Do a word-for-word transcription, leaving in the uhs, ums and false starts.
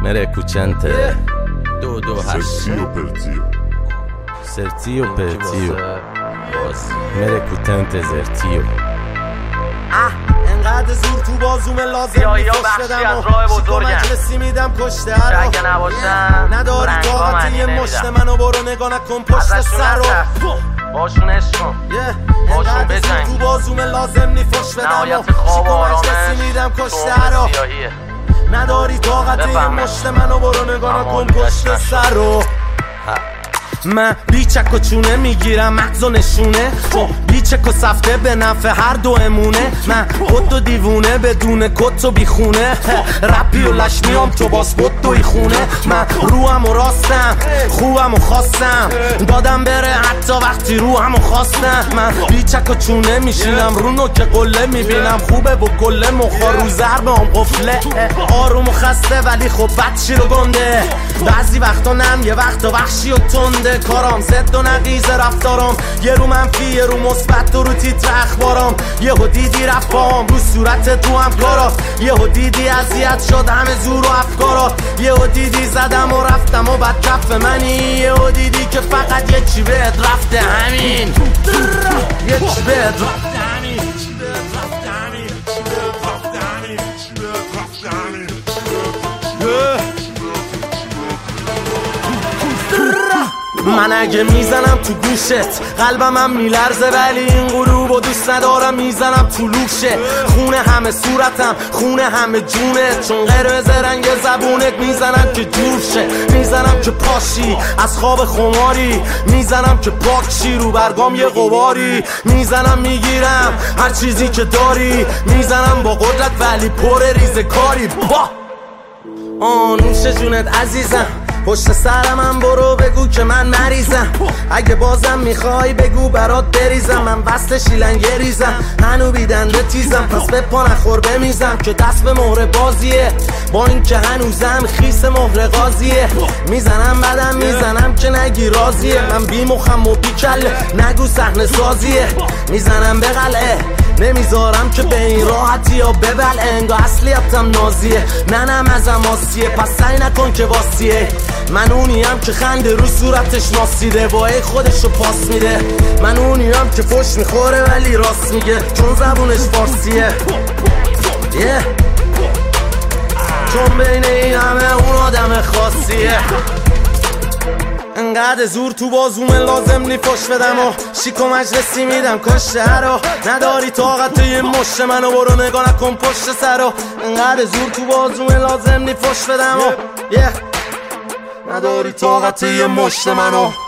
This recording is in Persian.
Merecutente دو دو هشت Sertio pertio Sertio pertio Merecutente zertio انقدر زور تو بازوم لازم میفش بدم و شیکو مجلسی میدم کشته هر اگه نباشم نداری طاقت یه مشت منو برو نگاه نکن پشت سر رو باشون عشق کن باشون بزنگ تو بازوم لازم نیفش بدم نهایت و خواب و شیکو آرامش مجلسی میدم کشته هر رو سیاهیه نداری طاقت یه بفهمه. مشت منو برو نگاه نکن اما پشت نشت سر رو من بیچک و چونه میگیرم مغز و نشونه تو بیچک و سفته به نفع هر دو امونه من خود و دیوونه بدون کت و بیخونه رپی و لشمیام تو باز خود دوی خونه من روحم و راستم خوبم و خواستم دادم بره حتی وقتی روحم و خواستم من بیچک و چونه میشینم رو نوک قله میبینم خوبه و گله مخا رو ضربه هم قفله آروم و خسته ولی خب بچی رو گنده بعضی وقتا نم یه وقتا وحشی و تنده کارام زد و نقیز رفتارم یه رو منفی یه رو مثبت و رو تیتر اخبارم یه ها دیدی رفت باهم رو صورت تو هم کارا یه ها دیدی اذیت شد همه زور و افکارا یه ها دیدی زدم و رفتم و بعد کف منی یه ها دیدی که فقط یه چی بهت رفته همین یه چی بهت رفته همین من اگه میزنم تو گوشت قلبم هم میلرزه ولی این غروب و دوست ندارم میزنم تو لوشه خونه همه صورتم خونه همه جونت چون قرمز رنگ زبونت میزنم که جور شه میزنم که پاشی از خواب خماری میزنم که پاکشی رو برگام یه غباری میزنم میگیرم هر چیزی که داری میزنم با قدرت ولی پر ریزه کاری با آنوش جونت عزیزم پشت سرم هم برو بگو که من مریضم اگه بازم میخوای بگو برات بریزم من وصل شیلنگ یه ریزم هنو بیدنده تیزم پس به پا نخور بمیزم که دست به مهر بازیه با این که هنوزم خیس مهر قاضیه میزنم بدم میزنم که نگی راضیه من بی مخم و بی کله نگو صحنه سازیه میزنم به قلعه نمیذارم که به این راحتی یا ببل انگاه اصلیتم نازیه ننم ازم آسیه پس سعی نکن که واسیه من اونیم که خنده رو صورتش ناسیده وای خودشو پاس میده من اونیم که فش میخوره ولی راست میگه چون زبونش فارسیه yeah. چون بین این همه اون آدم خاصیه انقدر زور تو بازوم لازم نی فش بدم و شیکو مجلسی میدم کشته هرو نداری طاقت یه مشت منو برو نگاه نکن پشت سرو انقدر زور تو بازوم لازم نی فش بدم و yeah. نداری طاقت یه مشت منو